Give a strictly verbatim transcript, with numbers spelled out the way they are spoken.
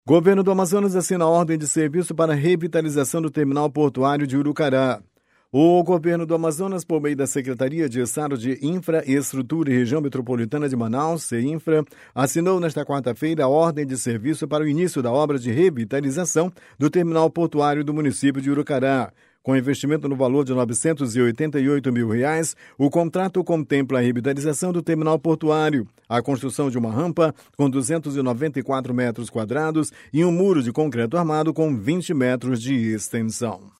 Governo do Amazonas assina ordem de serviço para revitalização do terminal portuário de Urucará. O Governo do Amazonas, por meio da Secretaria de Estado de Infraestrutura e Região Metropolitana de Manaus, CEINFRA, assinou nesta quarta-feira a ordem de serviço para o início da obra de revitalização do terminal portuário do município de Urucará. Com investimento no valor de novecentos e oitenta e oito mil reais, o contrato contempla a revitalização do terminal portuário, a construção de uma rampa com duzentos e noventa e quatro metros quadrados e um muro de concreto armado com vinte metros de extensão.